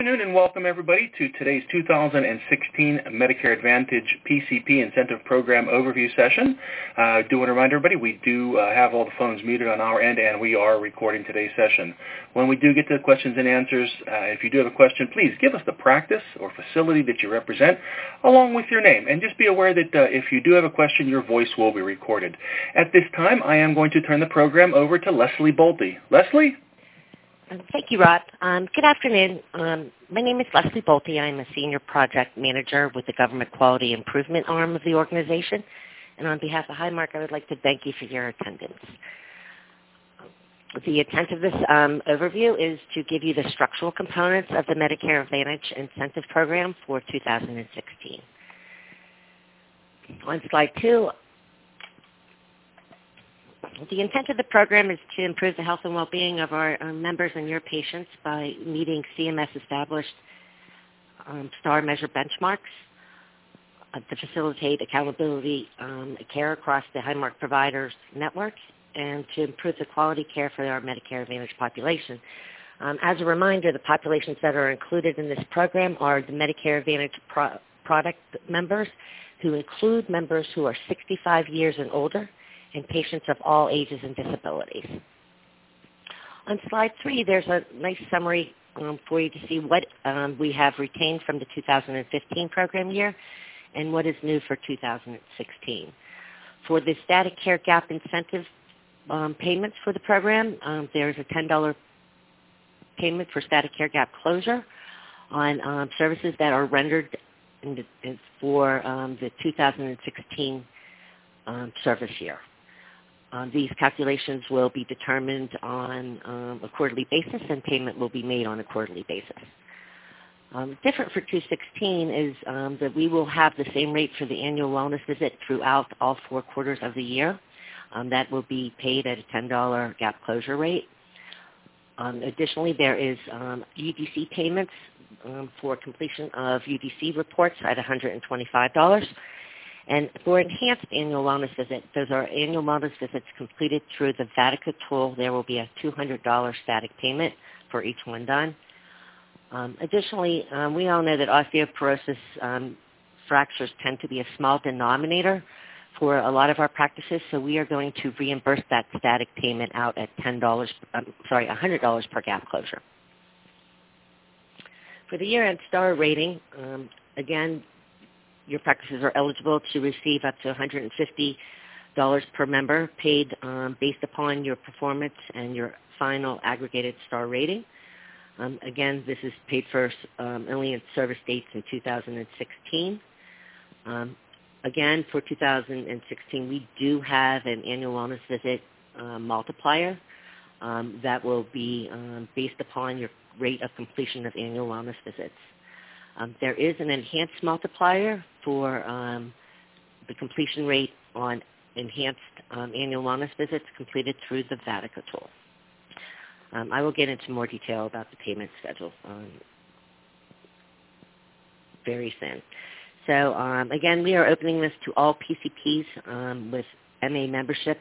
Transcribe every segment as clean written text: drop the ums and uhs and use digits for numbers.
Good afternoon and welcome everybody to today's 2016 Medicare Advantage PCP Incentive Program Overview session. I do want to remind everybody we do have all the phones muted on our end and we are recording today's session. When we do get to the questions and answers, if you do have a question, please give us the practice or facility that you represent along with your name. And just be aware that if you do have a question, your voice will be recorded. At this time, I am going to turn the program over to Leslie Bolte. Leslie? Thank you, Rod. Good afternoon. My name is Leslie Bolte. I'm a Senior Project Manager with the Government Quality Improvement arm of the organization. And on behalf of Highmark, I would like to thank you for your attendance. The intent of this overview is to give you the structural components of the Medicare Advantage Incentive Program for 2016. On slide 2, the intent of the program is to improve the health and well-being of our members and your patients by meeting CMS-established STAR measure benchmarks to facilitate accountability care across the Highmark providers network and to improve the quality care for our Medicare Advantage population. As a reminder, the populations that are included in this program are the Medicare Advantage product members, who include members who are 65 years and older, and patients of all ages and disabilities. On slide 3, there's a nice summary for you to see what we have retained from the 2015 program year and what is new for 2016. For the static care gap incentive payments for the program, there's a $10 payment for static care gap closure on services that are rendered for the 2016 service year. These calculations will be determined on a quarterly basis, and payment will be made on a quarterly basis. Different for 2016 is that we will have the same rate for the annual wellness visit throughout all 4 quarters of the year. That will be paid at a $10 gap closure rate. Additionally, there is UDC payments for completion of UDC reports at $125. And for enhanced annual wellness visit, those are annual wellness visits completed through the Vatica tool. There will be a $200 static payment for each one done. Additionally, we all know that osteoporosis fractures tend to be a small denominator for a lot of our practices, so we are going to reimburse that static payment out at $100 per gap closure. For the year-end STAR rating, again, your practices are eligible to receive up to $150 per member paid based upon your performance and your final aggregated STAR rating. Again, this is paid for only in service dates in 2016. Again, for 2016, we do have an annual wellness visit multiplier that will be based upon your rate of completion of annual wellness visits. There is an enhanced multiplier for the completion rate on enhanced annual wellness visits completed through the Vatica tool. I will get into more detail about the payment schedule very soon. So again, we are opening this to all PCPs with MA membership.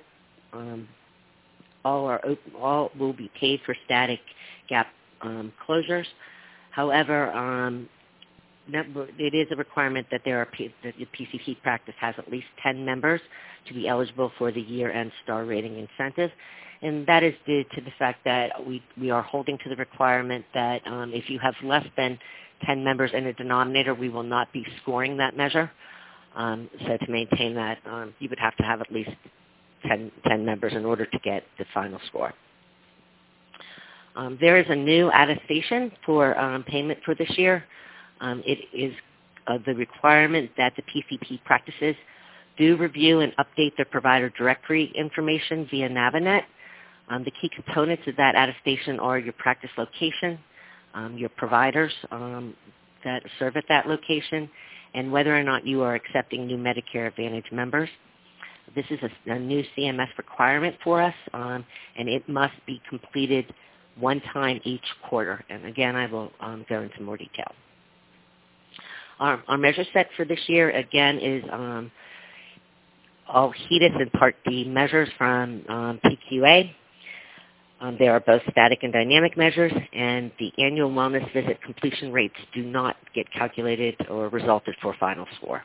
All will be paid for static gap closures. However, it is a requirement that that the PCP practice has at least 10 members to be eligible for the year-end STAR rating incentive. And that is due to the fact that we are holding to the requirement that if you have less than 10 members in a denominator, we will not be scoring that measure. So to maintain that, you would have to have at least 10 members in order to get the final score. There is a new attestation for payment for this year. It is the requirement that the PCP practices do review and update their provider directory information via Navinet. The key components of that attestation are your practice location, your providers that serve at that location, and whether or not you are accepting new Medicare Advantage members. This is a new CMS requirement for us, and it must be completed one time each quarter. And again, I will go into more detail. Our measure set for this year, again, is all HEDIS and Part D measures from PQA. There are both static and dynamic measures, and the annual wellness visit completion rates do not get calculated or resulted for final score.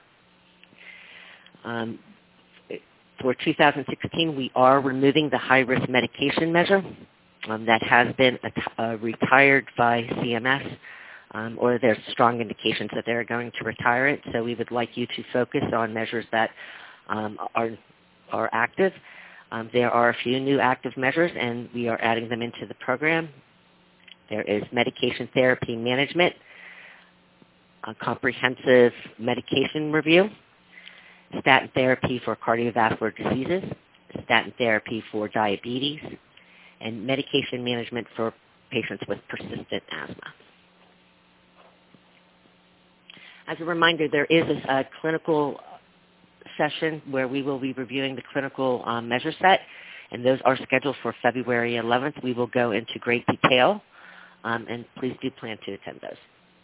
For 2016, we are removing the high-risk medication measure that has been retired by CMS, or there's strong indications that they're going to retire it. So we would like you to focus on measures that are active. There are a few new active measures, and we are adding them into the program. There is medication therapy management, a comprehensive medication review, statin therapy for cardiovascular diseases, statin therapy for diabetes, and medication management for patients with persistent asthma. As a reminder, there is a clinical session where we will be reviewing the clinical measure set, and those are scheduled for February 11th. We will go into great detail, and please do plan to attend those.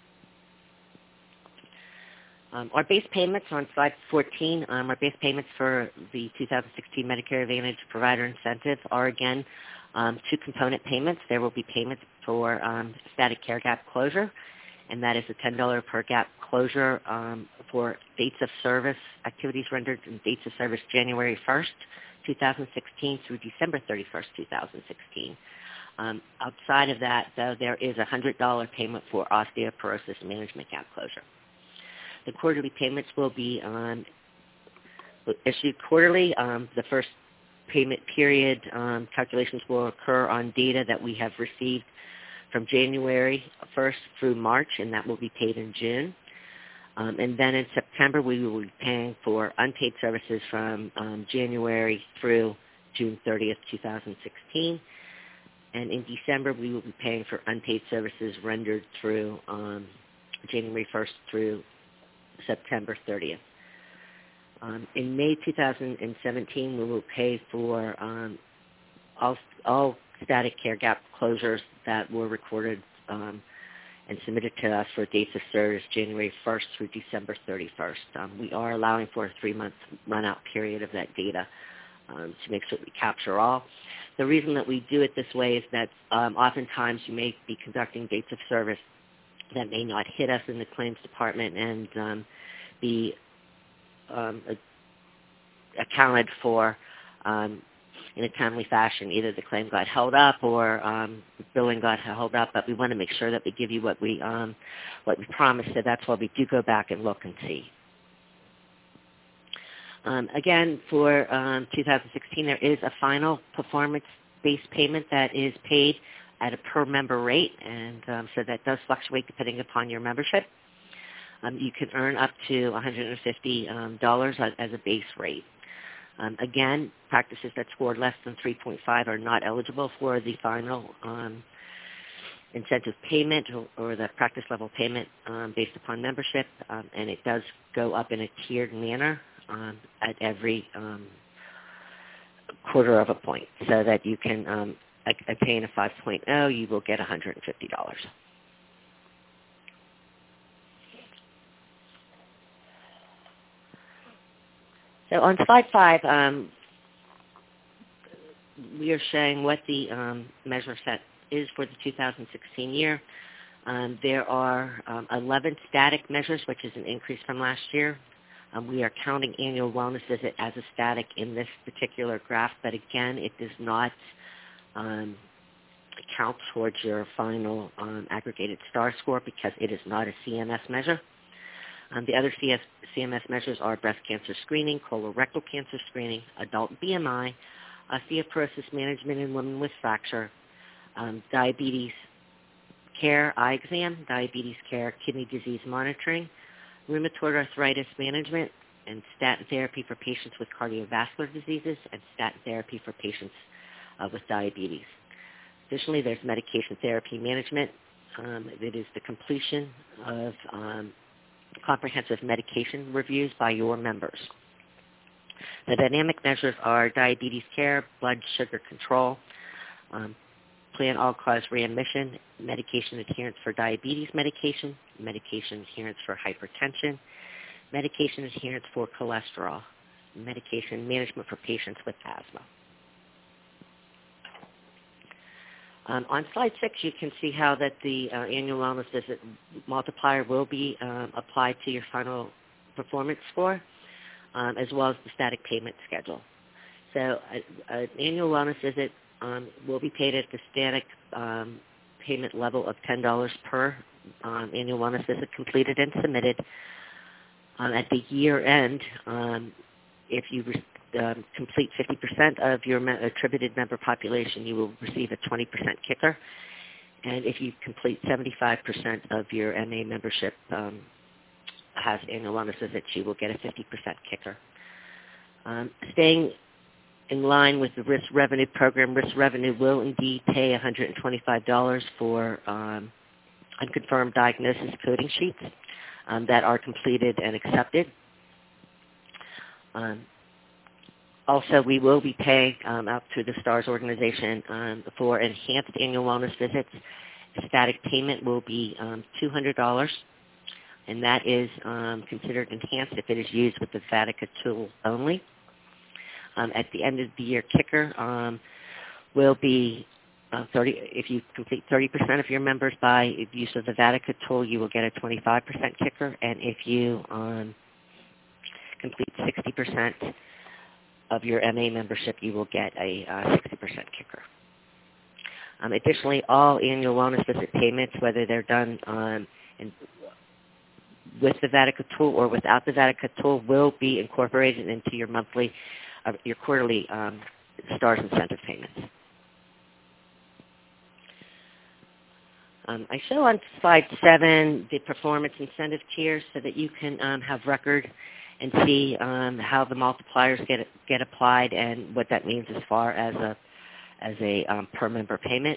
Our base payments on slide 14, our base payments for the 2016 Medicare Advantage Provider Incentive are, again, two-component payments. There will be payments for static care gap closure, and that is a $10 per gap closure for dates of service, activities rendered in dates of service January 1st, 2016 through December 31st, 2016. Outside of that, though, there is a $100 payment for osteoporosis management gap closure. The quarterly payments will be issued quarterly. The first payment period calculations will occur on data that we have received from January 1st through March, and that will be paid in June. And then in September, we will be paying for unpaid services from January through June 30th, 2016. And in December, we will be paying for unpaid services rendered through January 1st through September 30th. In May 2017, we will pay for all static care gap closures that were recorded and submitted to us for dates of service January 1st through December 31st. We are allowing for a 3-month run-out period of that data to make sure that we capture all. The reason that we do it this way is that oftentimes you may be conducting dates of service that may not hit us in the claims department and be accounted for in a timely fashion. Either the claim got held up or billing got held up, but we want to make sure that we give you what we promised, so that's why we do go back and look and see. Again, for 2016, there is a final performance-based payment that is paid at a per-member rate, and so that does fluctuate depending upon your membership. You can earn up to $150 as a base rate. Again, practices that scored less than 3.5 are not eligible for the final incentive payment or the practice level payment based upon membership, and it does go up in a tiered manner at every quarter of a point, so that you can attain a 5.0, you will get $150. So on slide 5, we are showing what the measure set is for the 2016 year. There are 11 static measures, which is an increase from last year. We are counting annual wellness visit as a static in this particular graph, but again, it does not count towards your final aggregated STAR score because it is not a CMS measure. The other CMS measures are breast cancer screening, colorectal cancer screening, adult BMI, osteoporosis management in women with fracture, diabetes care, eye exam, diabetes care, kidney disease monitoring, rheumatoid arthritis management, and statin therapy for patients with cardiovascular diseases, and statin therapy for patients with diabetes. Additionally, there's medication therapy management. It is the completion of comprehensive medication reviews by your members. The dynamic measures are diabetes care, blood sugar control, plan all-cause readmission, medication adherence for diabetes medication, medication adherence for hypertension, medication adherence for cholesterol, medication management for patients with asthma. On slide 6, you can see how that the annual wellness visit multiplier will be applied to your final performance score, as well as the static payment schedule. So an annual wellness visit will be paid at the static payment level of $10 per annual wellness visit completed and submitted. At the year end, if you complete 50% of your attributed member population, you will receive a 20% kicker. And if you complete 75% of your MA membership has annual wellness visits, you will get a 50% kicker. Staying in line with the risk revenue program, risk revenue will indeed pay $125 for unconfirmed diagnosis coding sheets that are completed and accepted. Also, we will be paying out to the STARS organization for enhanced annual wellness visits. Static payment will be $200, and that is considered enhanced if it is used with the Vatica tool only. At the end of the year, kicker will be 30. If you complete 30% of your members by use of the Vatica tool, you will get a 25% kicker, and if you complete 60% of your MA membership, you will get a 60% kicker. Additionally, all annual wellness visit payments, whether they're done with the Vatica tool or without the Vatica tool, will be incorporated into your monthly, your quarterly STARS incentive payments. I show on slide 7 the performance incentive tiers so that you can have record and see how the multipliers get applied and what that means as far as a per member payment.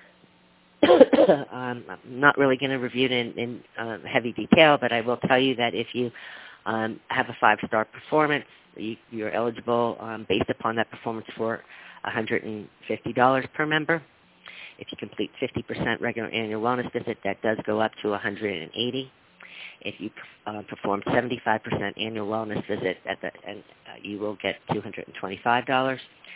I'm not really going to review it in heavy detail, but I will tell you that if you have a 5-star performance, you're eligible based upon that performance for $150 per member. If you complete 50% regular annual wellness visit, that does go up to $180. If you perform 75% annual wellness visit, you will get $225.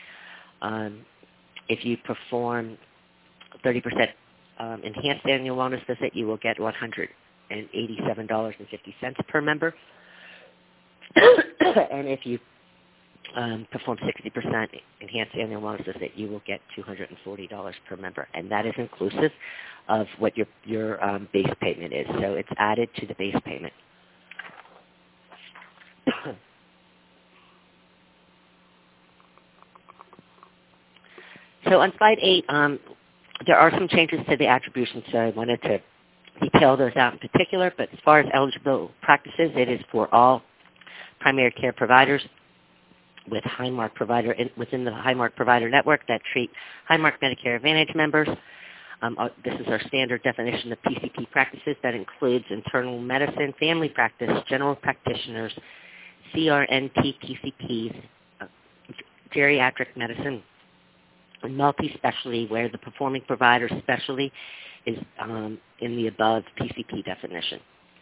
If you perform 30% enhanced annual wellness visit, you will get $187.50 per member. And if you perform 60% enhanced annual wellness visit, you will get $240 per member, and that is inclusive of what your base payment is. So it's added to the base payment. So on slide 8, there are some changes to the attribution, so I wanted to detail those out in particular. But as far as eligible practices, it is for all primary care providers with Highmark provider within the Highmark provider network that treat Highmark Medicare Advantage members. This is our standard definition of PCP practices that includes internal medicine, family practice, general practitioners, CRNP PCPs, geriatric medicine, and multi-specialty, where the performing provider specialty is in the above PCP definition.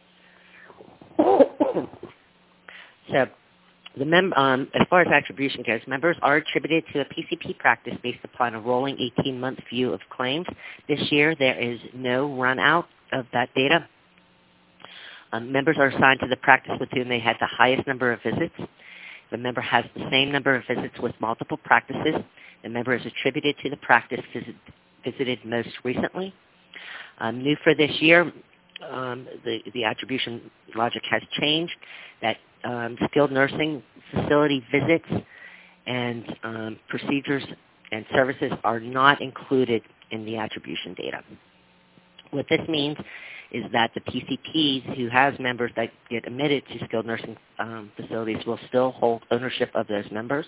So, as far as attribution goes, members are attributed to a PCP practice based upon a rolling 18-month view of claims. This year, there is no run-out of that data. Members are assigned to the practice with whom they had the highest number of visits. The member has the same number of visits with multiple practices. The member is attributed to the practice visited most recently. New for this year, the attribution logic has changed, that skilled nursing facility visits and procedures and services are not included in the attribution data. What this means is that the PCPs who has members that get admitted to skilled nursing facilities will still hold ownership of those members.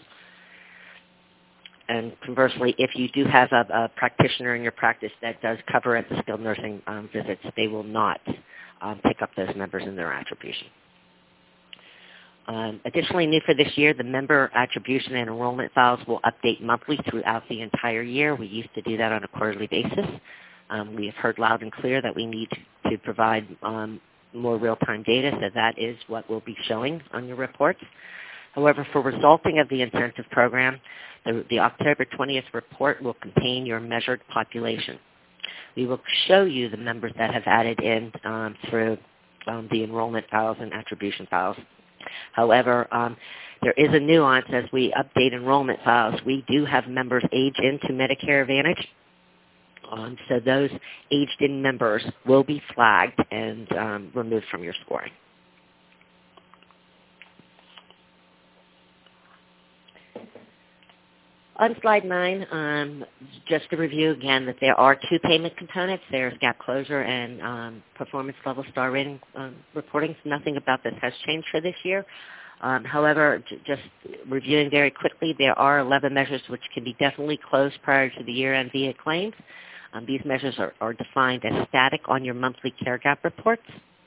And conversely, if you do have a practitioner in your practice that does cover at the skilled nursing visits, they will not pick up those members in their attribution. Additionally, new for this year, the member attribution and enrollment files will update monthly throughout the entire year. We used to do that on a quarterly basis. We have heard loud and clear that we need to provide more real-time data, so that is what we'll be showing on your reports. However, for resulting of the incentive program, the October 20th report will contain your measured population. We will show you the members that have added in through the enrollment files and attribution files. However, there is a nuance as we update enrollment files. We do have members age into Medicare Advantage. So those aged-in members will be flagged and removed from your scoring. On slide 9, just to review again that there are two payment components. There's gap closure and performance level star rating reporting. Nothing about this has changed for this year. However, just reviewing very quickly, there are 11 measures which can be definitely closed prior to the year-end via claims. These measures are defined as static on your monthly care gap reports.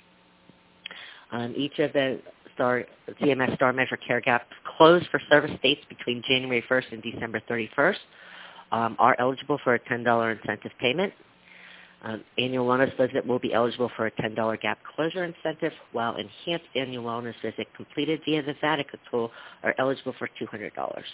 Each of the CMS Star Measure care gaps closed for service dates between January 1st and December 31st are eligible for a $10 incentive payment. Annual wellness visit will be eligible for a $10 gap closure incentive, while enhanced annual wellness visit completed via the Vatica tool are eligible for $200.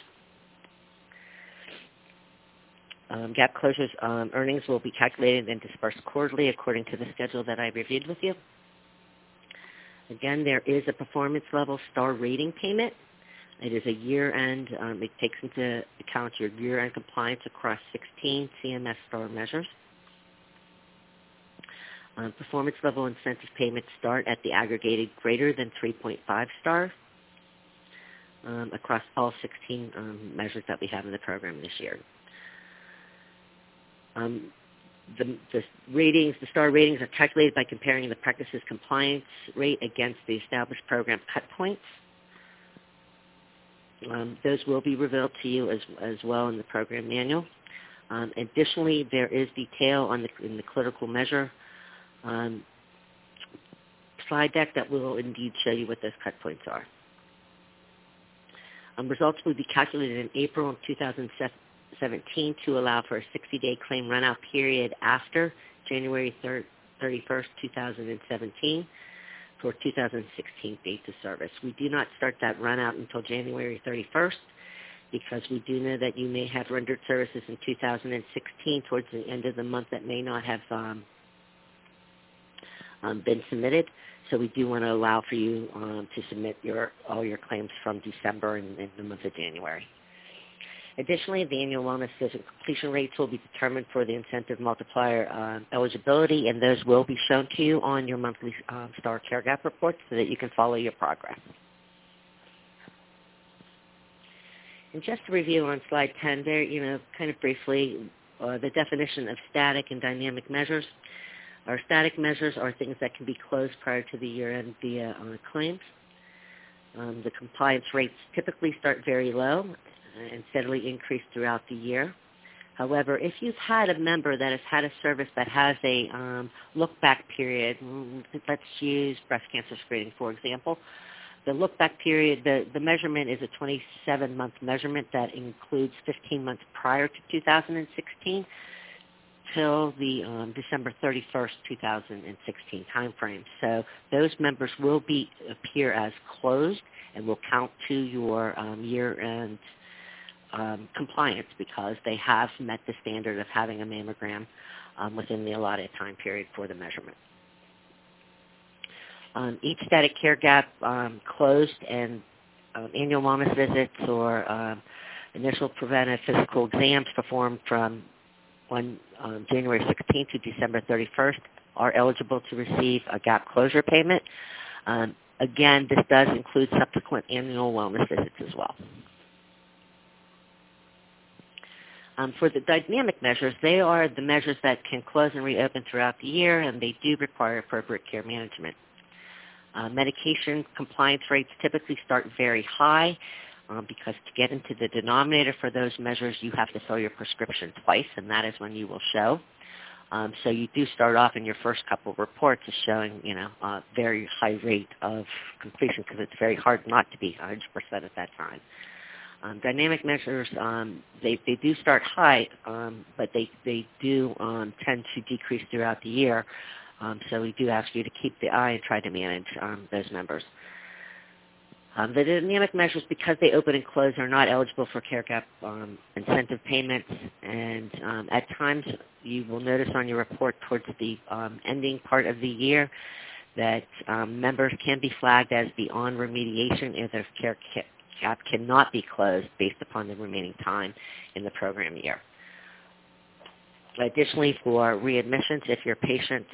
Gap closures earnings will be calculated and dispersed quarterly according to the schedule that I reviewed with you. Again, there is a performance level star rating payment. It is a year-end. It takes into account your year-end compliance across 16 CMS star measures. Performance level incentive payments start at the aggregated greater than 3.5 star across all 16 measures that we have in the program this year. The star ratings are calculated by comparing the practice's compliance rate against the established program cut points. Those will be revealed to you as well in the program manual. Additionally, there is detail in the clinical measure slide deck that will indeed show you what those cut points are. Results will be calculated in April of 2017 to allow for a 60-day claim run-out period after January 31st, 2017 for 2016 dates of service. We do not start that run-out until January 31st because we do know that you may have rendered services in 2016 towards the end of the month that may not have been submitted. So we do want to allow for you to submit all your claims from December and the month of January. Additionally, the annual wellness visit completion rates will be determined for the incentive multiplier eligibility, and those will be shown to you on your monthly STAR Care Gap report so that you can follow your progress. And just to review on slide 10 there, kind of briefly, the definition of static and dynamic measures. Our static measures are things that can be closed prior to the year-end via claims. The compliance rates typically start very low and steadily increase throughout the year. However, if you've had a member that has had a service that has a look-back period, let's use breast cancer screening, for example. The look-back period, the measurement is a 27-month measurement that includes 15 months prior to 2016 till the December 31st, 2016 timeframe. So those members will appear as closed and will count to your year-end compliance because they have met the standard of having a mammogram within the allotted time period for the measurement. Each static care gap closed and annual wellness visits or initial preventive physical exams performed from January 16th to December 31st are eligible to receive a gap closure payment. Again, this does include subsequent annual wellness visits as well. For the dynamic measures, they are the measures that can close and reopen throughout the year, and they do require appropriate care management. Medication compliance rates typically start very high because to get into the denominator for those measures, you have to fill your prescription twice, and that is when you will show. So you do start off in your first couple of reports as showing, a very high rate of completion because it's very hard not to be 100% at that time. Dynamic measures, they do start high, but they do tend to decrease throughout the year. So we do ask you to keep the eye and try to manage those members. The dynamic measures, because they open and close, are not eligible for care gap incentive payments, and at times you will notice on your report towards the ending part of the year that members can be flagged as beyond remediation if their care gap cannot be closed based upon the remaining time in the program year. Additionally, for readmissions, if your patients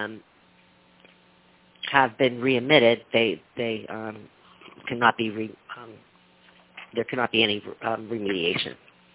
have been readmitted, they cannot be there cannot be any remediation.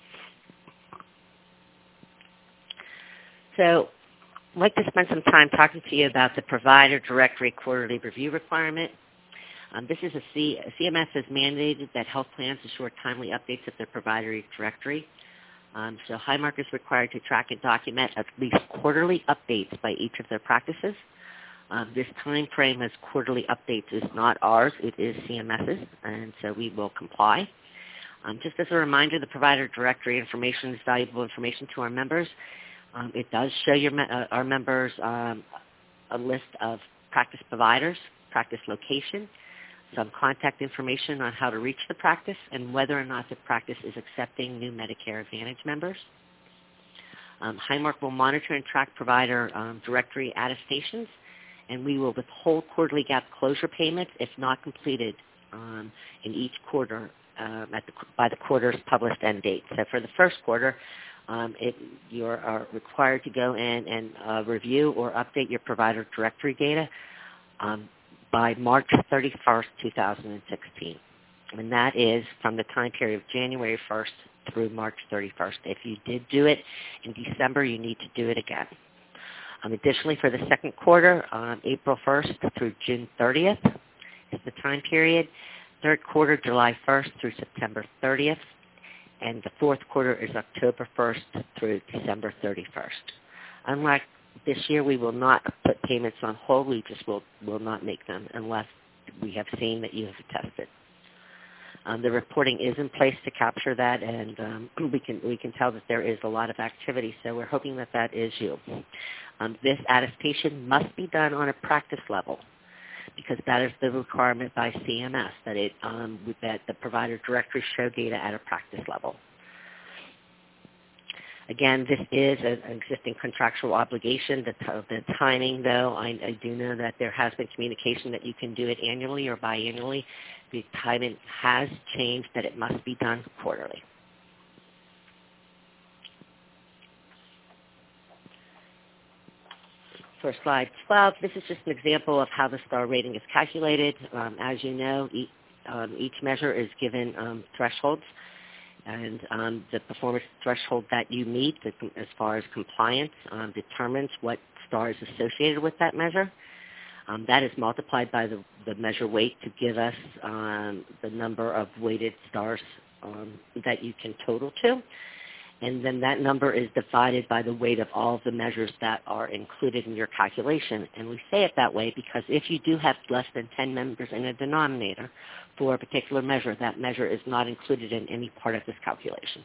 So I'd like to spend some time talking to you about the Provider Directory Quarterly Review requirement. This is CMS has mandated that health plans assure timely updates of their Provider Directory. So Highmark is required to track and document at least quarterly updates by each of their practices. This time frame as quarterly updates is not ours, it is CMS's, and so we will comply. Just as a reminder, the Provider Directory information is valuable information to our members. It does show our members a list of practice providers, practice location, some contact information on how to reach the practice, and whether or not the practice is accepting new Medicare Advantage members. Highmark will monitor and track Provider Directory attestations, and we will withhold quarterly gap closure payments if not completed in each quarter by the quarter's published end date. So for the first quarter, you are required to go in and review or update your Provider Directory data by March 31st, 2016. And that is from the time period of January 1st through March 31st. If you did do it in December, you need to do it again. Additionally, for the second quarter, April 1st through June 30th is the time period. Third quarter, July 1st through September 30th. And the fourth quarter is October 1st through December 31st. Unlike this year, we will not put payments on hold. We just will not make them unless we have seen that you have attested. The reporting is in place to capture that, and we can tell that there is a lot of activity, so we're hoping that that is you. This attestation must be done on a practice level because that is the requirement by CMS, that the Provider Directory show data at a practice level. Again, this is an existing contractual obligation. The timing, though, I do know that there has been communication that you can do it annually or biannually. The timing has changed that it must be done quarterly. For slide 12, this is just an example of how the STAR rating is calculated. As you know, each measure is given thresholds, and the performance threshold that you meet as far as compliance determines what STAR is associated with that measure. That is multiplied by the measure weight to give us the number of weighted stars that you can total to. And then that number is divided by the weight of all of the measures that are included in your calculation. And we say it that way because if you do have less than 10 members in a denominator for a particular measure, that measure is not included in any part of this calculation.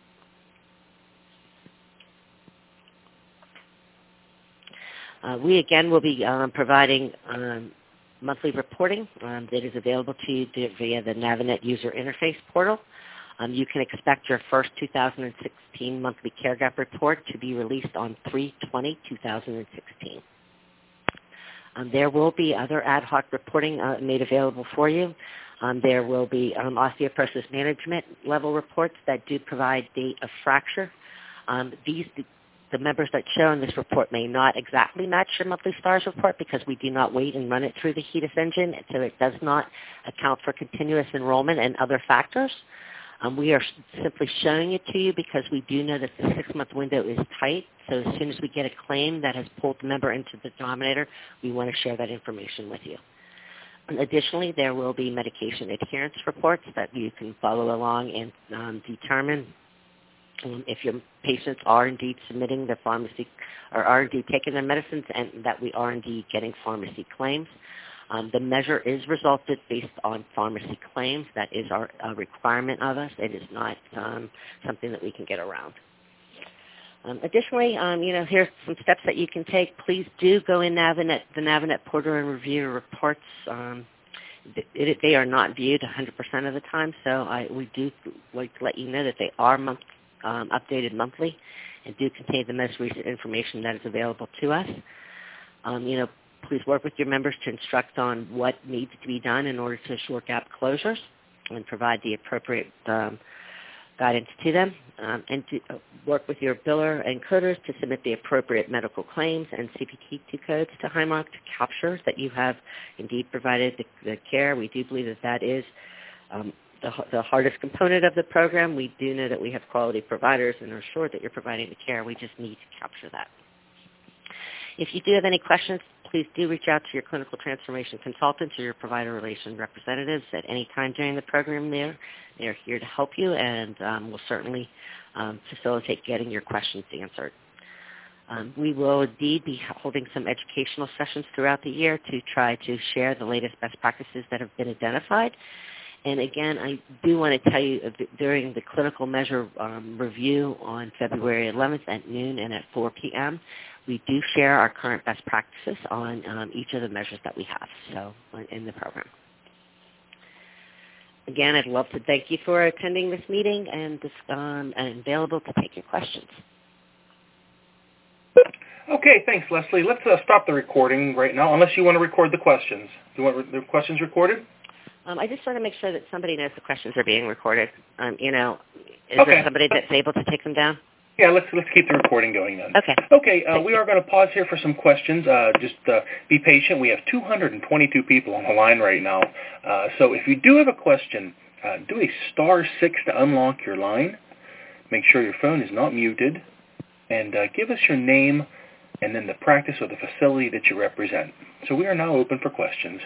We, again, will be providing monthly reporting that is available to you via the Navinet user interface portal. You can expect your first 2016 monthly care gap report to be released on 3/20/2016. There will be other ad hoc reporting made available for you. There will be osteoporosis management level reports that do provide date of fracture. The members that show in this report may not exactly match your monthly STARS report because we do not wait and run it through the HEDIS engine, so it does not account for continuous enrollment and other factors. We are simply showing it to you because we do know that the 6-month window is tight, so as soon as we get a claim that has pulled the member into the denominator, we want to share that information with you. Additionally, there will be medication adherence reports that you can follow along and determine if your patients are indeed submitting the pharmacy or are indeed taking their medicines and that we are indeed getting pharmacy claims. The measure is resulted based on pharmacy claims. That is a requirement of us. It is not something that we can get around. Additionally, here's some steps that you can take. Please do go in the Navinet portal and review your reports. they are not viewed 100% of the time, so we do like to let you know that they are updated monthly and do contain the most recent information that is available to us. Please work with your members to instruct on what needs to be done in order to assure gap closures and provide the appropriate guidance to them, and to work with your biller and coders to submit the appropriate medical claims and CPT codes to Highmark to capture that you have indeed provided the care. We do believe that is the hardest component of the program. We do know that we have quality providers and are sure that you're providing the care. We just need to capture that. If you do have any questions, please do reach out to your clinical transformation consultants or your provider relations representatives at any time during the program. They're here to help you, and will certainly facilitate getting your questions answered. We will indeed be holding some educational sessions throughout the year to try to share the latest best practices that have been identified. And again, I do want to tell you during the clinical measure review on February 11th at noon and at 4 p.m., we do share our current best practices on each of the measures that we have in the program. Again, I'd love to thank you for attending this meeting and available to take your questions. Okay, thanks, Leslie. Let's stop the recording right now, unless you want to record the questions. Do you want the questions recorded? I just want to make sure that somebody knows the questions are being recorded. Is okay. There somebody that's able to take them down? Yeah, let's keep the recording going then. Okay. Okay, we are going to pause here for some questions. Just be patient. We have 222 people on the line right now. So if you do have a question, do a *6 to unlock your line. Make sure your phone is not muted. And give us your name and then the practice or the facility that you represent. So we are now open for questions.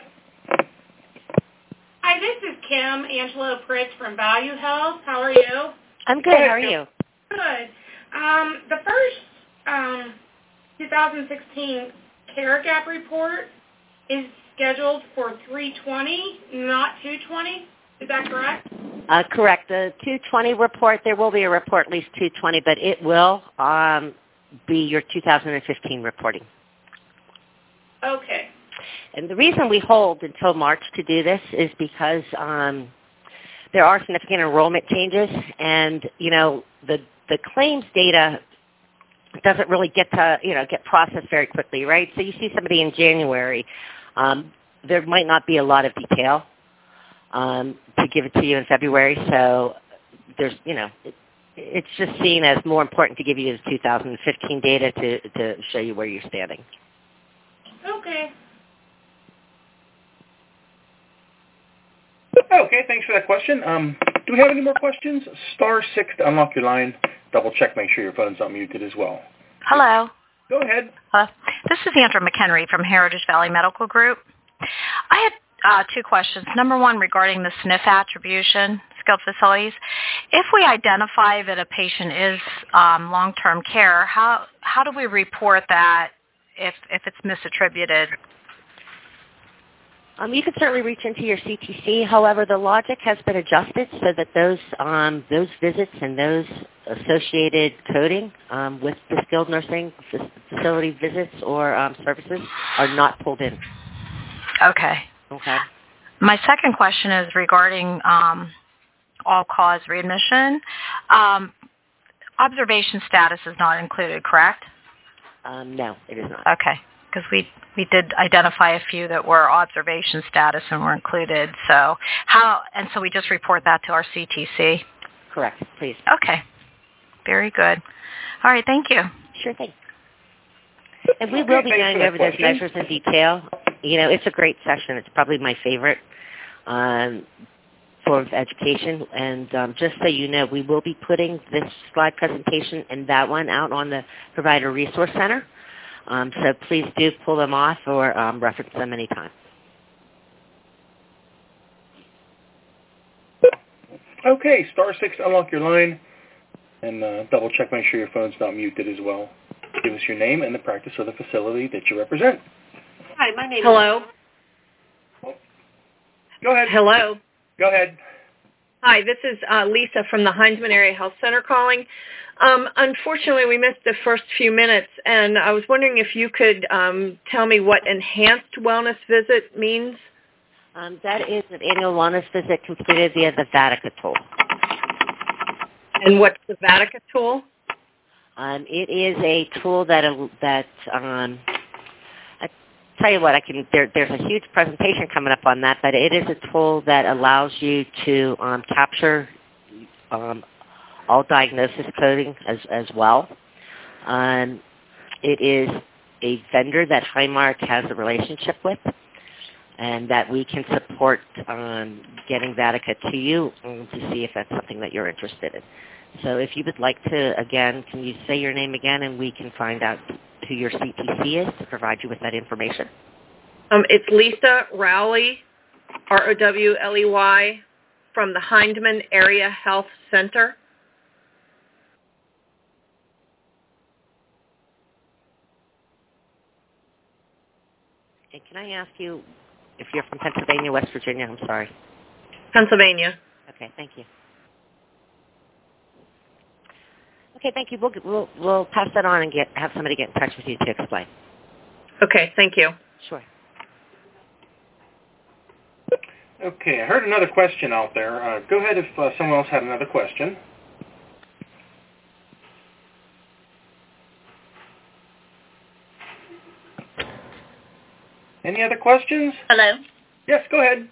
Hi, this is Kim Angelo Pritz from Value Health. How are you? I'm good. How are you? Good. The first 2016 Care Gap report is scheduled for 3/20, not 2/20. Is that correct? Correct. The 2/20 report, there will be a report at least 2/20, but it will be your 2015 reporting. Okay. And the reason we hold until March to do this is because there are significant enrollment changes, and the claims data doesn't really get processed very quickly, right? So you see somebody in January, there might not be a lot of detail to give it to you in February. So there's, it's just seen as more important to give you the 2015 data to show you where you're standing. Okay. Okay, thanks for that question. Do we have any more questions? *6 to unlock your line. Double check, make sure your phone's not muted as well. Hello. Go ahead. This is Andrew McHenry from Heritage Valley Medical Group. I had two questions. Number one, regarding the SNF attribution, skilled facilities. If we identify that a patient is long-term care, how do we report that if it's misattributed? You can certainly reach into your CTC. However, the logic has been adjusted so that those visits and those associated coding with the skilled nursing facility visits or services are not pulled in. Okay. Okay. My second question is regarding all-cause readmission. Observation status is not included, correct? No, it is not. Okay, because we did identify a few that were observation status and were included. So so we just report that to our CTC? Correct, please. Okay, very good. All right, thank you. Sure thing. And we will be going over those measures in detail. It's a great session. It's probably my favorite form of education. And just so you know, we will be putting this slide presentation and that one out on the Provider Resource Center. So please do pull them off or reference them anytime. Okay, *6 to unlock your line, and double check, make sure your phone's not muted as well. Give us your name and the practice of the facility that you represent. Hi, my name Hello. Go ahead. Hello. Go ahead. Hi, this is Lisa from the Heinzman Area Health Center calling. Unfortunately, we missed the first few minutes, and I was wondering if you could tell me what enhanced wellness visit means. That is an annual wellness visit completed via the Vatica tool. And what's the Vatica tool? It is a tool that I tell you what, there's a huge presentation coming up on that, but it is a tool that allows you to capture all diagnosis coding as well. It is a vendor that Highmark has a relationship with, and that we can support getting Vatica to you to see if that's something that you're interested in. So if you would like to, again, can you say your name again, and we can find out who your CTC is to provide you with that information? It's Lisa Rowley, Rowley, from the Hindman Area Health Center. And can I ask you if you're from Pennsylvania, West Virginia? I'm sorry. Pennsylvania. Okay, thank you. Okay, thank you. We'll pass that on and have somebody get in touch with you to explain. Okay, thank you. Sure. Okay, I heard another question out there. Go ahead if someone else had another question. Any other questions? Hello. Yes, go ahead.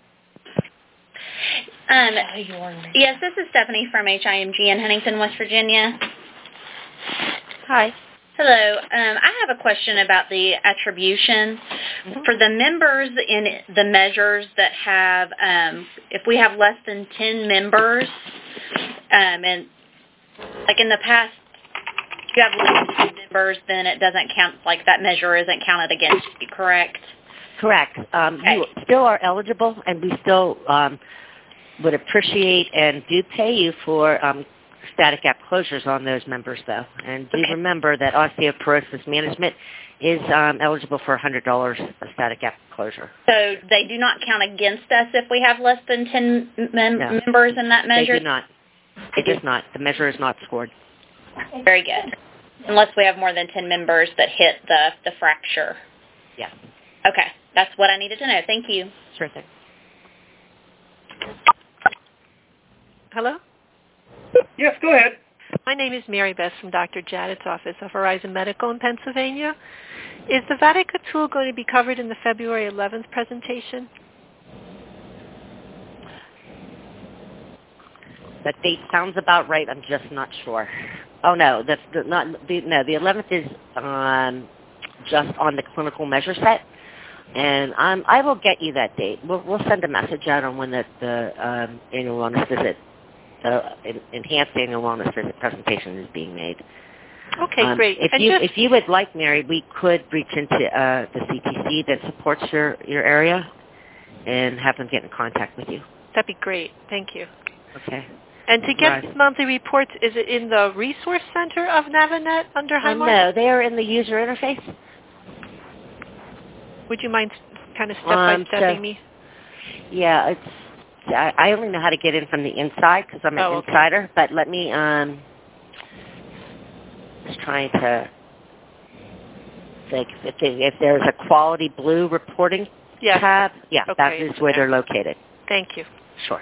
Yes, this is Stephanie from HIMG in Huntington, West Virginia. Hi. Hello. I have a question about the attribution. Mm-hmm. For the members in the measures that have, if we have less than 10 members, and like in the past, if you have less than 10 members, then it doesn't count, like that measure isn't counted against you, correct? Correct. Okay. You still are eligible, and we still would appreciate and do pay you for static gap closures on those members, though. And do remember that osteoporosis management is eligible for $100 a static gap closure. So they do not count against us if we have less than 10 members in that measure? They do not. It does not. The measure is not scored. Very good. Unless we have more than 10 members that hit the fracture. Yes. Okay. That's what I needed to know. Thank you. Sure thing. Hello? Yes, go ahead. My name is Mary Beth from Dr. Jadet's office of Horizon Medical in Pennsylvania. Is the Vatica tool going to be covered in the February 11th presentation? That date sounds about right. I'm just not sure. Oh no, the 11th is just on the clinical measure set, and I will get you that date. We'll send a message out on when the annual wellness visit, enhanced annual wellness visit presentation is being made. Okay, great. If you would like, Mary, we could reach into the CTC that supports your area and have them get in contact with you. That'd be great. Thank you. Okay. And to get these monthly reports, is it in the resource center of Navinet under Highmark? No, they are in the user interface. Would you mind kind of step-by-stepping me? Yeah, I only know how to get in from the inside because I'm an insider, but let me just trying to think if there's a quality blue reporting tab. Yeah, that is where they're located. Thank you. Sure.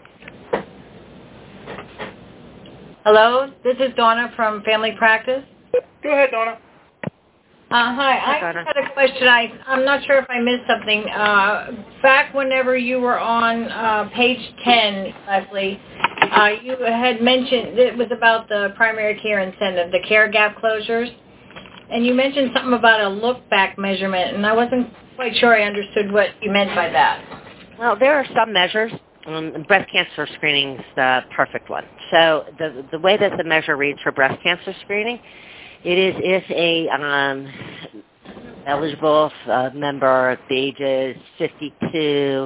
Hello, this is Donna from Family Practice. Go ahead, Donna. Hi, I had a question. I'm not sure if I missed something. Back whenever you were on page 10, Leslie, you had mentioned it was about the primary care incentive, the care gap closures, and you mentioned something about a look-back measurement, and I wasn't quite sure I understood what you meant by that. Well, there are some measures. Breast cancer screening is the perfect one. So the way that the measure reads for breast cancer screening, it is if a eligible member, the age is 50 to,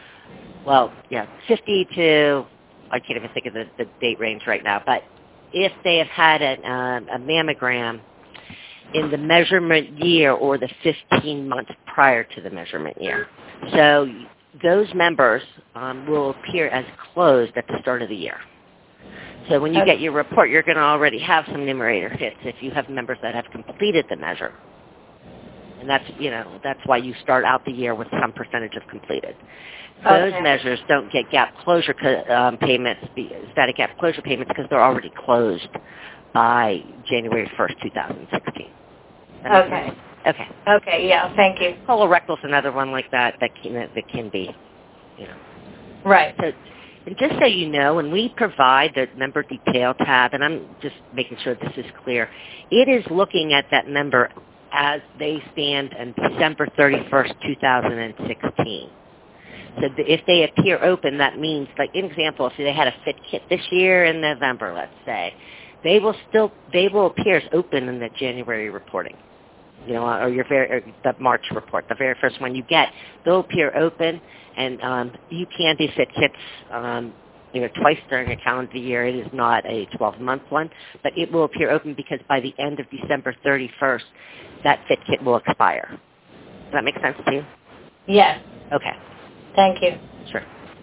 I can't even think of the date range right now, but if they have had a mammogram in the measurement year or the 15 months prior to the measurement year. So those members will appear as closed at the start of the year. So when you get your report, you're going to already have some numerator hits if you have members that have completed the measure. And that's why you start out the year with some percentage of completed. Those measures don't get gap closure payments, static gap closure payments, because they're already closed by January 1st, 2016. Okay. Okay. Okay, yeah, thank you. Colorectal's another one like that can be, Right. So, and just so you know, when we provide the member detail tab, and I'm just making sure this is clear, it is looking at that member as they stand on December 31st, 2016. So if they appear open, that means, like, an example, if they had a fit kit this year in November, let's say, they will appear as open in the January reporting, or the March report, the very first one you get. They'll appear open, and you can do fit kits, twice during a calendar year. It is not a 12-month one, but it will appear open because by the end of December 31st, that fit kit will expire. Does that make sense to you? Yes. Okay. Thank you. Sure.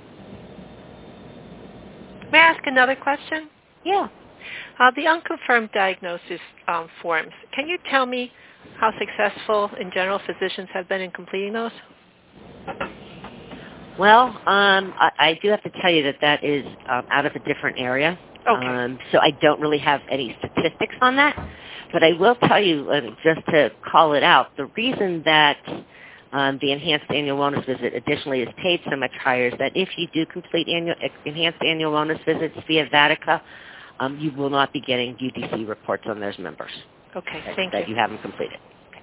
May I ask another question? Yeah. The unconfirmed diagnosis forms, can you tell me how successful, in general, physicians have been in completing those? Well, I do have to tell you that is out of a different area. Okay. So I don't really have any statistics on that. But I will tell you, just to call it out, the reason that the enhanced annual wellness visit additionally is paid so much higher is that if you do complete enhanced annual wellness visits via Vatica, you will not be getting UDC reports on those members. Okay, thank that you haven't completed.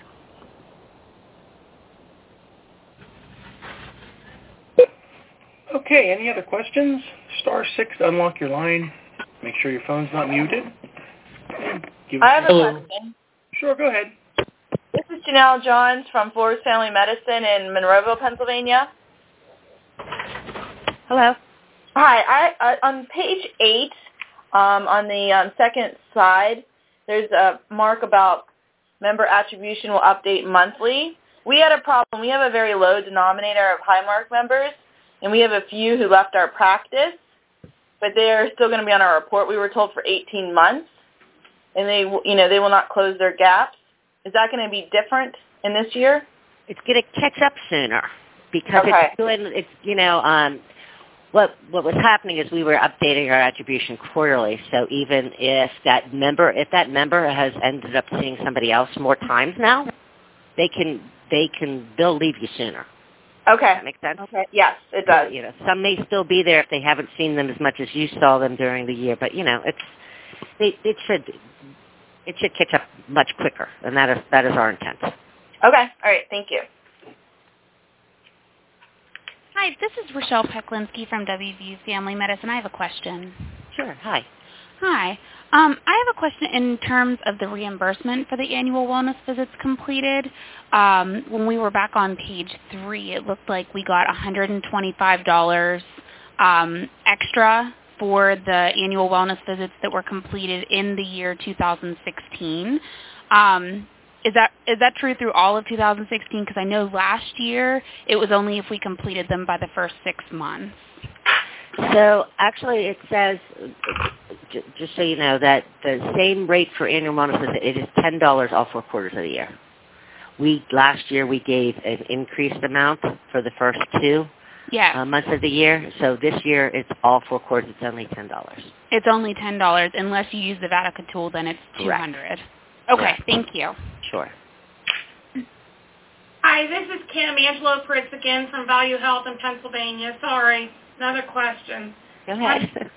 Okay, any other questions? Star 6 to unlock your line. Make sure your phone's not muted. I have a question. Sure, go ahead. This is Janelle Johns from Flores Family Medicine in Monroeville, Pennsylvania. Hello. Hi. I on page 8, on the second side, there's a mark about member attribution will update monthly. We had a problem. We have a very low denominator of Highmark members, and we have a few who left our practice, but they are still going to be on our report. We were told for 18 months, and they will not close their gaps. Is that going to be different in this year? It's going to catch up sooner because what was happening is we were updating our attribution quarterly. So even if that member has ended up seeing somebody else more times now, they'll leave you sooner. Okay. Does that make sense? Okay. Yes, it does. Some may still be there if they haven't seen them as much as you saw them during the year, but it should catch up much quicker, and that is our intent. Okay. All right. Thank you. Hi, this is Rochelle Peklinski from WVU Family Medicine. I have a question. Sure. Hi. Hi. I have a question in terms of the reimbursement for the annual wellness visits completed. When we were back on page 3, it looked like we got $125 extra for the annual wellness visits that were completed in the year 2016. Is that true through all of 2016? Because I know last year it was only if we completed them by the first 6 months. So actually it says, just so you know, that the same rate for annual wellness visit, it is $10 all 4 quarters of the year. Last year we gave an increased amount for the first 2 months of the year. So this year it's all 4 quarters. It's only $10. It's only $10 unless you use the Vatica tool. Then it's $200. Correct. Okay, Correct. Thank you. Sure. Hi, this is Kim Angelo Pritz again from Value Health in Pennsylvania. Sorry, another question. Go ahead. 6,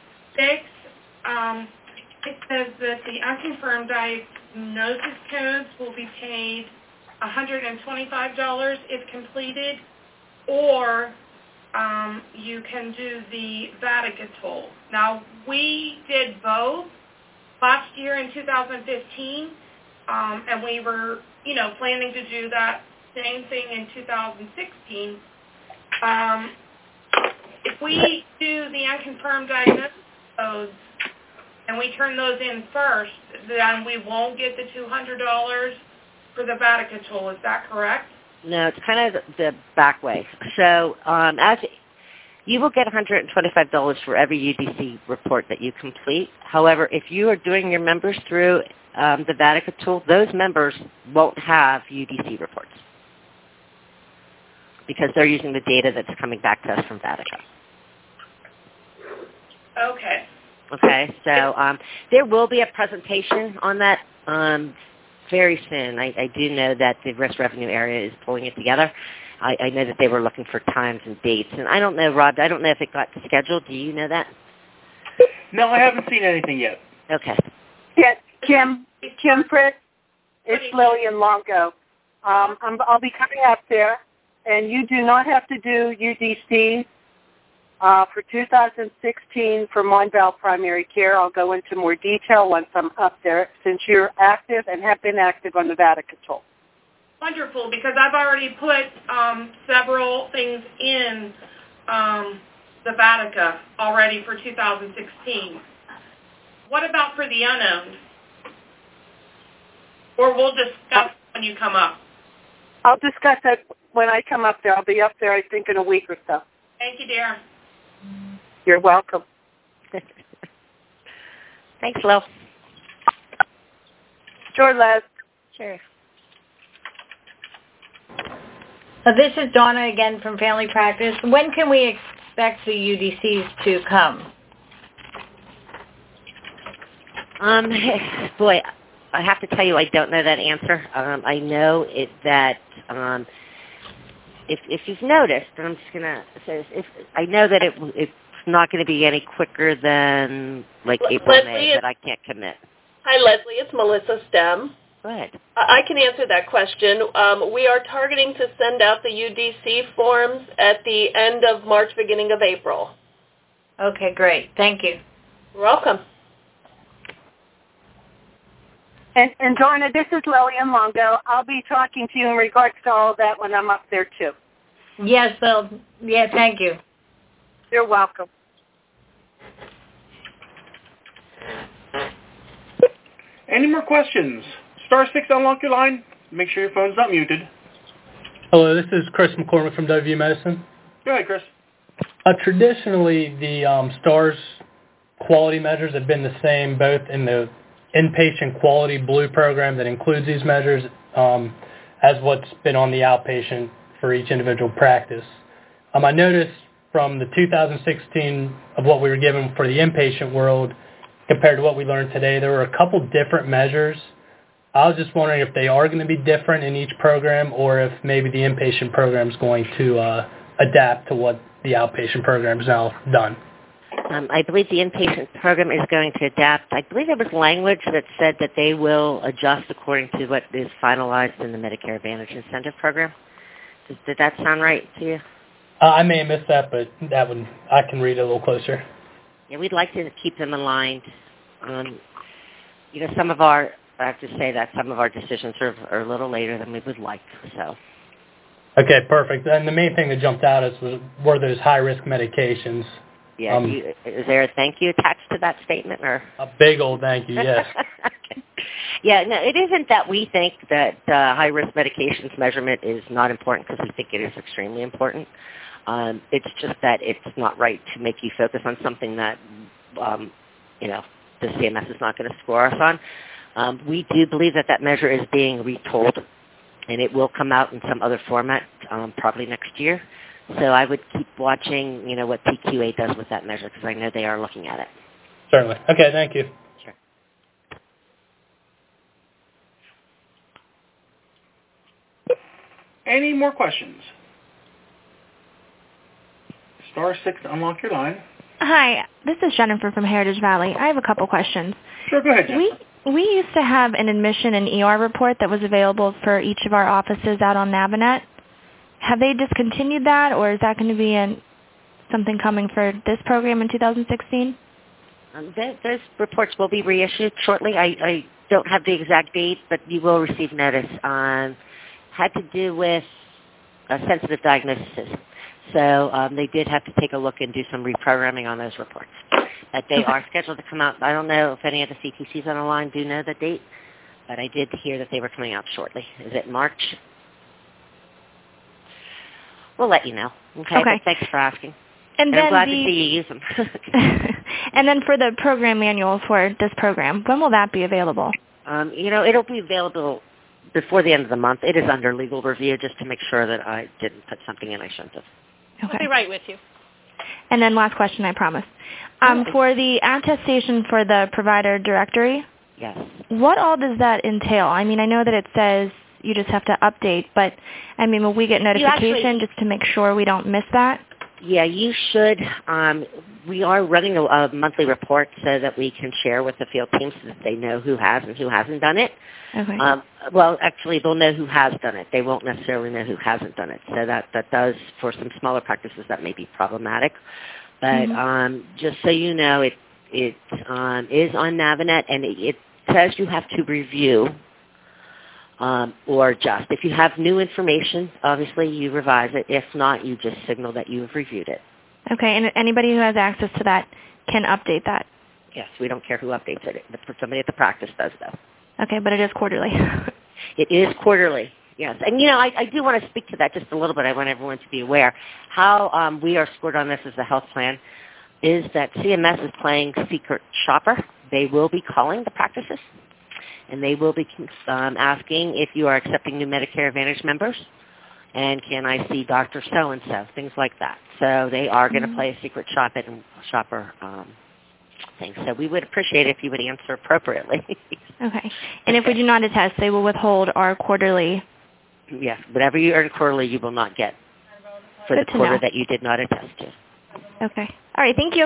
it says that the unconfirmed diagnosis codes will be paid $125 if completed, or you can do the Vatica tool. Now, we did both last year in 2015, and we were, planning to do that same thing in 2016. If we do the unconfirmed diagnosis codes and we turn those in first, then we won't get the $200 for the Vatica tool. Is that correct? No, it's kind of the back way. So as you will get $125 for every UDC report that you complete. However, if you are doing your members through the Vatica tool, those members won't have UDC reports. because they're using the data that's coming back to us from Vatica. Okay. Okay, so there will be a presentation on that very soon. I do know that the risk revenue area is pulling it together. I know that they were looking for times and dates. And I don't know, Rob, I don't know if it got scheduled. Do you know that? No, I haven't seen anything yet. Okay. Yeah, Kim Fritz, it's Lillian Longo. I'll be coming up there, and you do not have to do UDC for 2016 for Monval Primary Care. I'll go into more detail once I'm up there, since you're active and have been active on the Vatica tool. Wonderful, because I've already put several things in the Vatica already for 2016. What about for the unowned? Or we'll discuss when you come up. I'll discuss that when I come up there. I'll be up there, I think, in a week or so. Thank you, dear. You're welcome. Thanks, Lil. Sure, Les. Sure. This is Donna again from Family Practice. When can we expect the UDCs to come? Boy, I have to tell you, I don't know that answer. I know that if you've noticed, and I'm just gonna say this, I know that it's not going to be any quicker than like April, Leslie, May, but I can't commit. Hi, Leslie. It's Melissa Stem. Go ahead. I can answer that question. We are targeting to send out the UDC forms at the end of March, beginning of April. Okay, great. Thank you. You're welcome. And Donna, this is Lillian Longo. I'll be talking to you in regards to all of that when I'm up there, too. Yes, Bill. Yeah, thank you. You're welcome. Any more questions? *6 to unlock your line. Make sure your phone's not muted. Hello, this is Chris McCormick from WVU Medicine. Go ahead, Chris. Traditionally, the STARS quality measures have been the same both in the inpatient quality blue program that includes these measures as what's been on the outpatient for each individual practice. I noticed from the 2016 of what we were given for the inpatient world compared to what we learned today, there were a couple different measures. I was just wondering if they are going to be different in each program or if maybe the inpatient program is going to adapt to what the outpatient program has now done. I believe the inpatient program is going to adapt. I believe there was language that said that they will adjust according to what is finalized in the Medicare Advantage Incentive Program. Did that sound right to you? I may have missed that, but I can read it a little closer. Yeah, we'd like to keep them aligned. Some of our, I have to say that some of our decisions are a little later than we would like. So. Okay, perfect. And the main thing that jumped out were those high-risk medications. Yeah, is there a thank you attached to that statement? Or a big old thank you, yes. Okay. Yeah, no, it isn't that we think that high-risk medications measurement is not important because we think it is extremely important. It's just that it's not right to make you focus on something that, the CMS is not going to score us on. We do believe that measure is being retold, and it will come out in some other format probably next year. So I would keep watching, what PQA does with that measure because I know they are looking at it. Certainly. Okay, thank you. Sure. Any more questions? *6 to unlock your line. Hi, this is Jennifer from Heritage Valley. I have a couple questions. Sure, go ahead, Jennifer. We used to have an admission and ER report that was available for each of our offices out on Navinet. Have they discontinued that, or is that going to be something coming for this program in 2016? Those reports will be reissued shortly. I don't have the exact date, but you will receive notice. Had to do with sensitive diagnoses. So they did have to take a look and do some reprogramming on those reports. They are scheduled to come out. I don't know if any of the CTCs on the line do know the date, but I did hear that they were coming out shortly. Is it March? We'll let you know. Okay. But thanks for asking. And I'm glad to see you use them. And then for the program manual for this program, when will that be available? It'll be available before the end of the month. It is under legal review, just to make sure that I didn't put something in I shouldn't have. Okay. I'll be right with you. And then last question, I promise. For the attestation for the provider directory, yes. What all does that entail? I mean, I know that it says you just have to update, but, I mean, will we get notification just to make sure we don't miss that? Yeah, you should. We are running a monthly report so that we can share with the field teams so that they know who has and who hasn't done it. Okay. Well, actually, they'll know who has done it. They won't necessarily know who hasn't done it. So that does, for some smaller practices, that may be problematic. But just so you know, it is on Navinet, and it says you have to review or adjust. If you have new information, obviously you revise it. If not, you just signal that you have reviewed it. Okay, and anybody who has access to that can update that? Yes, we don't care who updates it. Somebody at the practice does, though. Okay, but it is quarterly. It is quarterly, yes. And, you know, I do want to speak to that just a little bit. I want everyone to be aware. How we are scored on this as a health plan is that CMS is playing secret shopper. They will be calling the practices, and they will be asking if you are accepting new Medicare Advantage members, and can I see Dr. So-and-so, things like that. So they are going to play a secret shopper thing. So we would appreciate it if you would answer appropriately. Okay. And if we do not attest, they will withhold our quarterly. Yes. Whatever you earn quarterly, you will not get for the quarter that you did not attest to. Okay. All right. Thank you.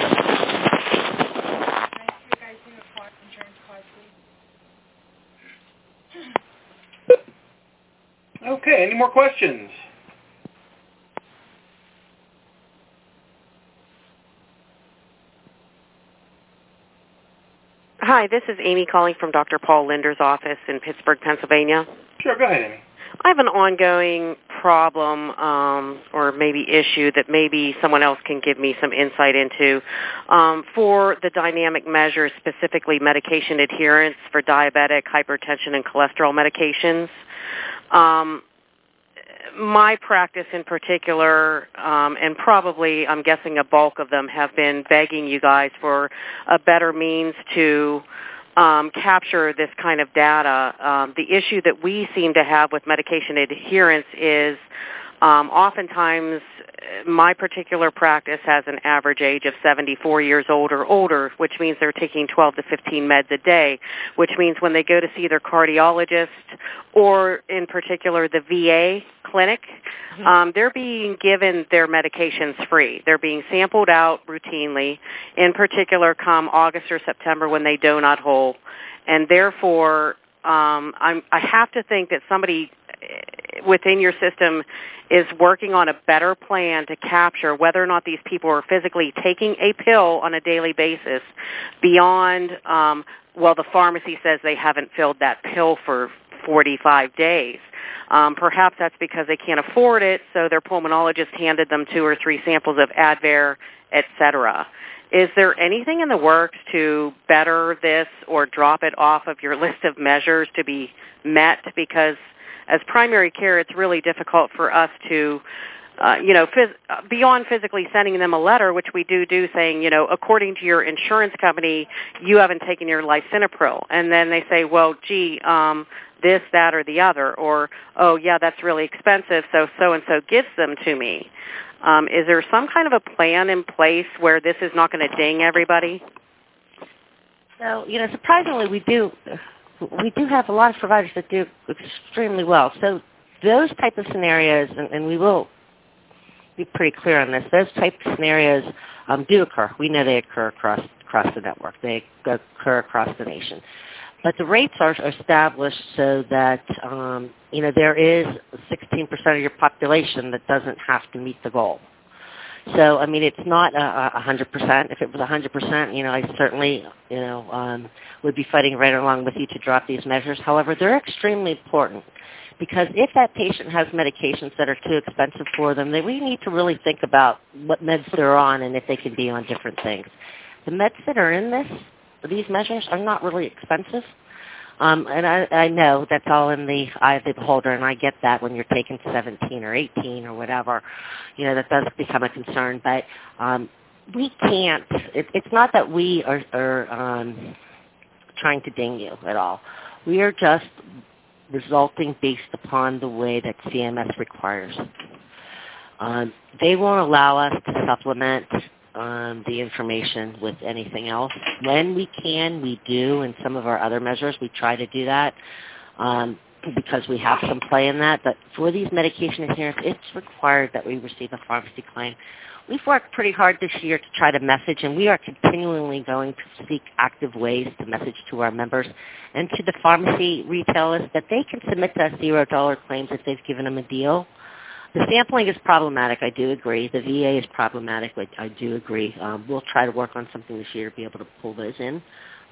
Okay, any more questions? Hi, this is Amy calling from Dr. Paul Linder's office in Pittsburgh, Pennsylvania. Sure, go ahead, Amy. I have an ongoing problem or maybe issue that maybe someone else can give me some insight into for the dynamic measures, specifically medication adherence for diabetic, hypertension, and cholesterol medications. My practice in particular, and probably I'm guessing a bulk of them, have been begging you guys for a better means to capture this kind of data. The issue that we seem to have with medication adherence is oftentimes my particular practice has an average age of 74 years old or older, which means they're taking 12 to 15 meds a day, which means when they go to see their cardiologist or in particular the VA clinic, they're being given their medications free. They're being sampled out routinely, in particular come August or September when they donut hole. And therefore, I have to think that somebody within your system is working on a better plan to capture whether or not these people are physically taking a pill on a daily basis beyond, the pharmacy says they haven't filled that pill for 45 days. Perhaps that's because they can't afford it, so their pulmonologist handed them 2 or 3 samples of Advair, etc. Is there anything in the works to better this or drop it off of your list of measures to be met? Because as primary care, it's really difficult for us to, beyond physically sending them a letter, which we do saying, according to your insurance company, you haven't taken your lisinopril. And then they say, well, gee, this, that, or the other. Or, oh, yeah, that's really expensive, so so-and-so gives them to me. Is there some kind of a plan in place where this is not going to ding everybody? So, surprisingly, we do have a lot of providers that do extremely well. So those type of scenarios, and we will be pretty clear on this, those type of scenarios do occur. We know they occur across the network. They occur across the nation. But the rates are established so that, there is 16% of your population that doesn't have to meet the goal. So, it's not 100%. If it was 100%, I certainly, would be fighting right along with you to drop these measures. However, they're extremely important because if that patient has medications that are too expensive for them, then we need to really think about what meds they're on and if they can be on different things. The meds that are in these measures are not really expensive. And I know that's all in the eye of the beholder, and I get that when you're taking 17 or 18 or whatever, that does become a concern. But we can't. It's not that we are trying to ding you at all. We are just resulting based upon the way that CMS requires. They won't allow us to supplement the information with anything else. When we can, we do. In some of our other measures, we try to do that because we have some play in that. But for these medication adherence, it's required that we receive a pharmacy claim. We've worked pretty hard this year to try to message, and we are continually going to seek active ways to message to our members and to the pharmacy retailers that they can submit to us $0 claims if they've given them a deal. The sampling is problematic, I do agree. The VA is problematic, I do agree. We'll try to work on something this year to be able to pull those in.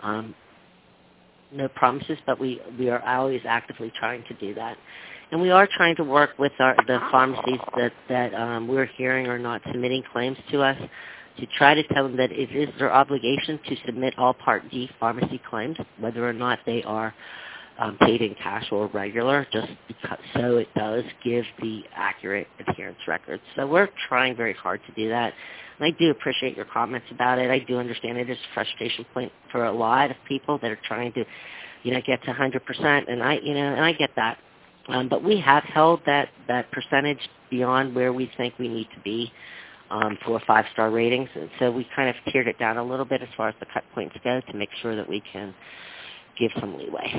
No promises, but we are always actively trying to do that. And we are trying to work with the pharmacies that we're hearing are not submitting claims to us to try to tell them that it is their obligation to submit all Part D pharmacy claims, whether or not they are paid in cash or regular, just because, so it does give the accurate adherence records. So we're trying very hard to do that. And I do appreciate your comments about it. I do understand it is a frustration point for a lot of people that are trying to, get to 100%, and I get that. But we have held that percentage beyond where we think we need to be for 5-star ratings. And so we kind of tiered it down a little bit as far as the cut points go to make sure that we can give some leeway.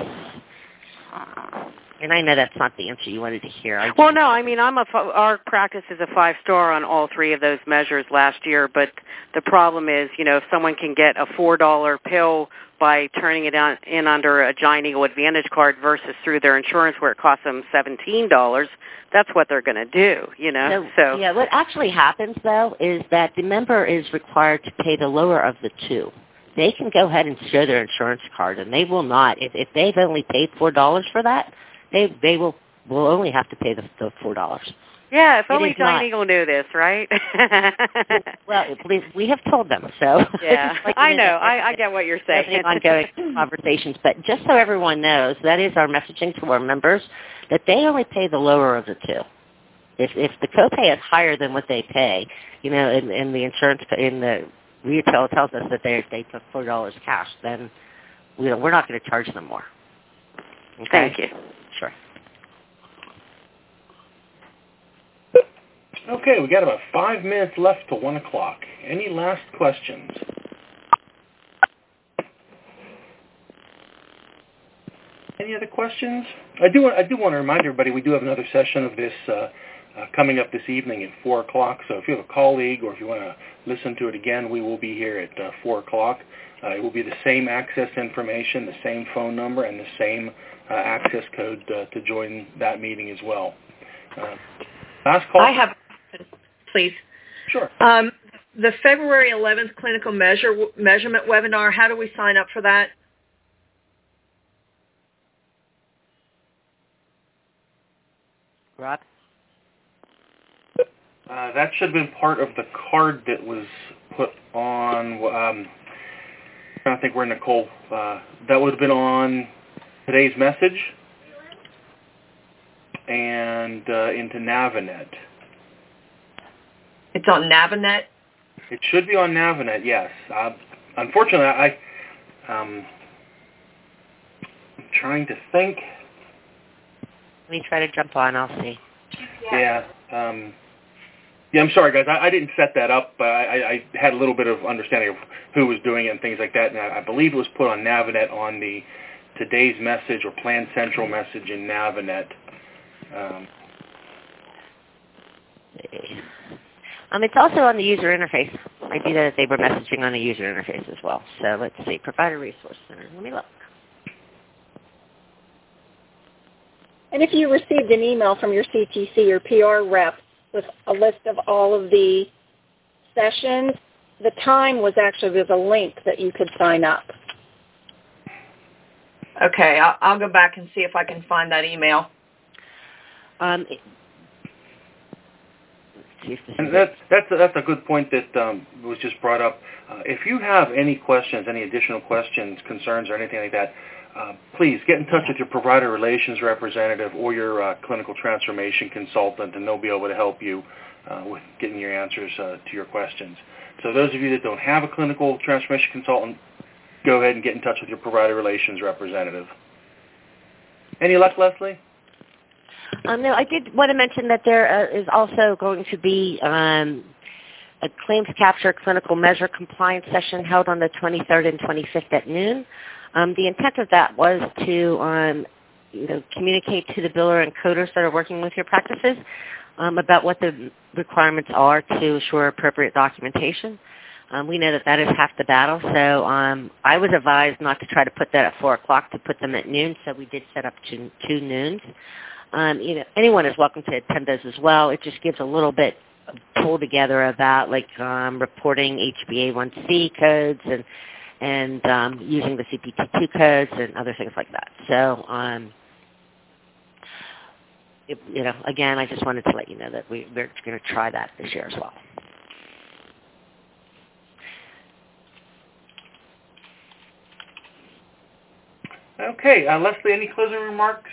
And I know that's not the answer you wanted to hear. Well, no, I mean, our practice is a 5-star on all 3 of those measures last year, but the problem is, if someone can get a $4 pill by turning it in under a Giant Eagle Advantage card versus through their insurance where it costs them $17, that's what they're going to do, So yeah, what actually happens, though, is that the member is required to pay the lower of the 2. They can go ahead and show their insurance card, and they will not. If they've only paid $4 for that, they will only have to pay the $4. Yeah, if only Giant Eagle knew this, right? Well, we have told them, so. Yeah, I know. I get what you're saying. Ongoing conversations, but just so everyone knows, that is our messaging to our members, that they only pay the lower of the 2. If the copay is higher than what they pay, in the insurance, in the retail tells us that they took $4 cash, then we're not going to charge them more. Okay? Thank you. Sure. Okay, we got about 5 minutes left to 1 o'clock. Any last questions? Any other questions? I do want to remind everybody we do have another session of this coming up this evening at 4 o'clock. So if you have a colleague or if you want to listen to it again, we will be here at 4 o'clock. It will be the same access information, the same phone number, and the same access code to join that meeting as well. Last call. I have, please. Sure. The February 11th clinical measurement webinar, how do we sign up for that? Rob? That should have been part of the card that was put on, I think where Nicole, that would have been on today's message and into Navinet. It's on Navinet? It should be on Navinet, yes. Unfortunately, I'm trying to think. Let me try to jump on, I'll see. Yeah. Yeah, I'm sorry, guys. I didn't set that up. I had a little bit of understanding of who was doing it and things like that, and I believe it was put on Navinet on the today's message or Plan Central message in Navinet. It's also on the user interface. I do that they were messaging on the user interface as well. So let's see, Provider Resource Center. Let me look. And if you received an email from your CTC or PR rep with a list of all of the sessions, the time was actually, there's a link that you could sign up. Okay, I'll go back and see if I can find that email. And that's a good point that was just brought up. If you have any questions, any additional questions, concerns, or anything like that, please get in touch with your provider relations representative or your clinical transformation consultant, and they'll be able to help you with getting your answers to your questions. So those of you that don't have a clinical transformation consultant, go ahead and get in touch with your provider relations representative. Any luck, Leslie? No, I did want to mention that there is also going to be a claims capture clinical measure compliance session held on the 23rd and 25th at noon. The intent of that was to communicate to the biller and coders that are working with your practices about what the requirements are to assure appropriate documentation. We know that is half the battle, so I was advised not to try to put that at 4 o'clock, to put them at noon, so we did set up two noons. Anyone is welcome to attend those as well. It just gives a little bit of pull together about reporting HbA1c codes and using the CPT2 codes and other things like that. So, again, I just wanted to let you know that we're going to try that this year as well. Okay, Leslie, any closing remarks?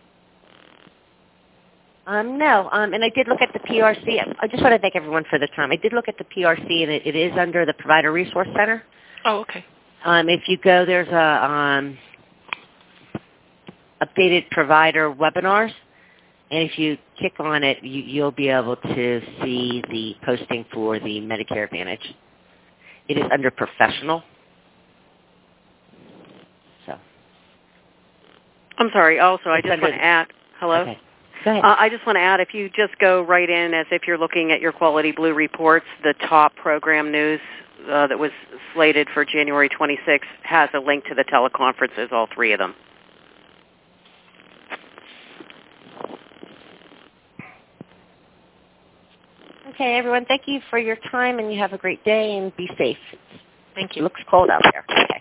No, and I did look at the PRC. I just want to thank everyone for the time. I did look at the PRC, and it is under the Provider Resource Center. Oh, okay. If you go, there's a updated provider webinars, and if you click on it, you'll be able to see the posting for the Medicare Advantage. It is under professional. So. I'm sorry. Also, I just want to add. Hello. Okay. Go ahead. I just want to add, if you just go right in as if you're looking at your Quality Blue reports, the top program news that was slated for January 26th has a link to the teleconferences, all three of them. Okay, everyone, thank you for your time, and you have a great day, and be safe. Thank you. It looks cold out there. Okay.